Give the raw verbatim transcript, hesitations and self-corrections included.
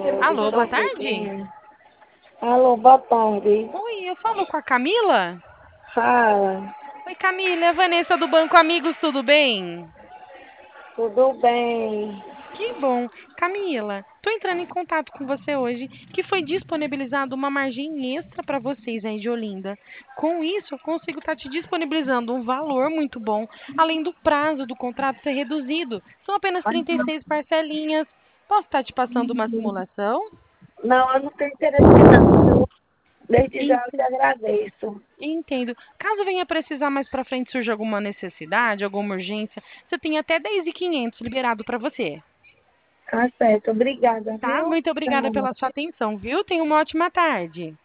Alô, Deixa boa eu ver quem tarde. é. Alô, boa tarde. Oi, eu falo com a Camila? Fala. Oi, Camila, é a Vanessa do Banco Amigos, tudo bem? Tudo bem? Que bom. Camila, estou entrando em contato com você hoje, que foi disponibilizado uma margem extra para vocês aí de Olinda. Com isso, eu consigo estar te disponibilizando um valor muito bom, além do prazo do contrato ser reduzido. São apenas trinta e seis parcelinhas. Posso estar te passando uma simulação? Não, eu não tenho interesse não. Desde já eu te Ent- agradeço. Entendo. Caso venha precisar mais para frente surja alguma necessidade, alguma urgência, você tem até dez mil e quinhentos liberado para você. Tá certo, obrigada, Tá? viu? Muito obrigada pela sua Tchau. atenção, viu? Tenha uma ótima tarde.